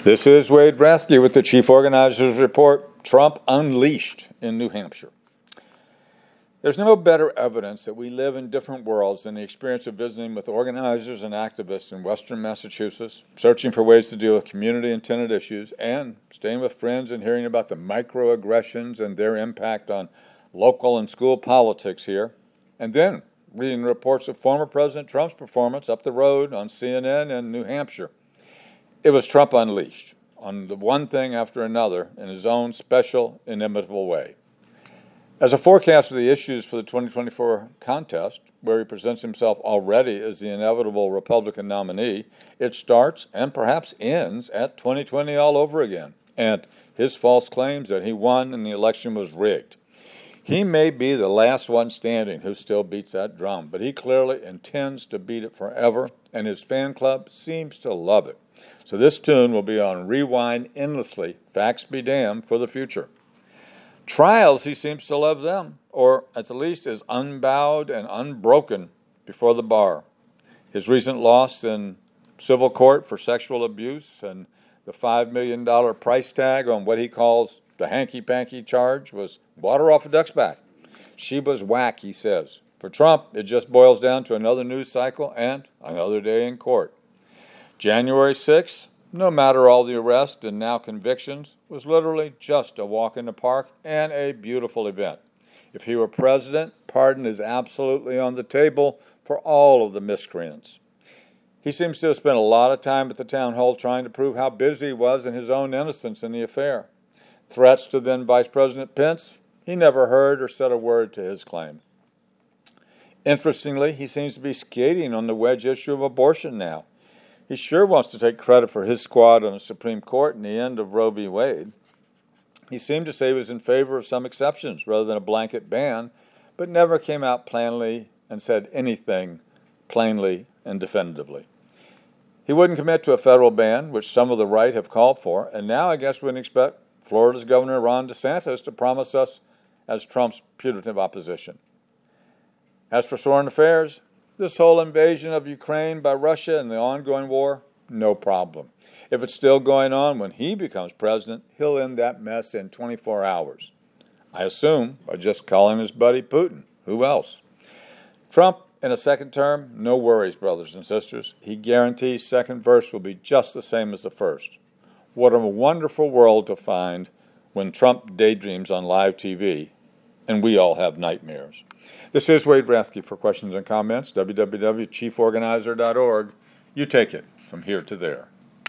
This is Wade Rathke with the Chief Organizers Report, Trump Unleashed in New Hampshire. There's no better evidence that we live in different worlds than the experience of visiting with organizers and activists in western Massachusetts, searching for ways to deal with community-intended issues, and staying with friends and hearing about the microaggressions and their impact on local and school politics here, and then reading reports of former President Trump's performance up the road on CNN in New Hampshire. It was Trump unleashed on the one thing after another in his own special, inimitable way. As a forecast of the issues for the 2024 contest, where he presents himself already as the inevitable Republican nominee, it starts and perhaps ends at 2020 all over again, and his false claims that he won and the election was rigged. He may be the last one standing who still beats that drum, but he clearly intends to beat it forever, and his fan club seems to love it. So this tune will be on rewind endlessly, facts be damned, for the future. Trials, he seems to love them, or at the least is unbowed and unbroken before the bar. His recent loss in civil court for sexual abuse and the $5 million price tag on what he calls the hanky-panky charge was water off a duck's back. Sheba's whack, he says. For Trump, it just boils down to another news cycle and another day in court. January 6th, no matter all the arrests and now convictions, was literally just a walk in the park and a beautiful event. If he were president, pardon is absolutely on the table for all of the miscreants. He seems to have spent a lot of time at the town hall trying to prove how busy he was in his own innocence in the affair. Threats to then Vice President Pence, he never heard or said a word to his claim. Interestingly, he seems to be skating on the wedge issue of abortion now. He sure wants to take credit for his squad on the Supreme Court in the end of Roe v. Wade. He seemed to say he was in favor of some exceptions rather than a blanket ban, but never came out plainly and said anything plainly and definitively. He wouldn't commit to a federal ban, which some of the right have called for, and now I guess we can expect Florida's Governor Ron DeSantis to promise us as Trump's putative opposition. As for foreign affairs, this whole invasion of Ukraine by Russia and the ongoing war, no problem. If it's still going on when he becomes president, he'll end that mess in 24 hours. I assume by just calling his buddy Putin. Who else? Trump in a second term, no worries, brothers and sisters. He guarantees second verse will be just the same as the first. What a wonderful world to find when Trump daydreams on live TV and we all have nightmares. This is Wade Rathke. For questions and comments, www.chieforganizer.org. You take it from here to there.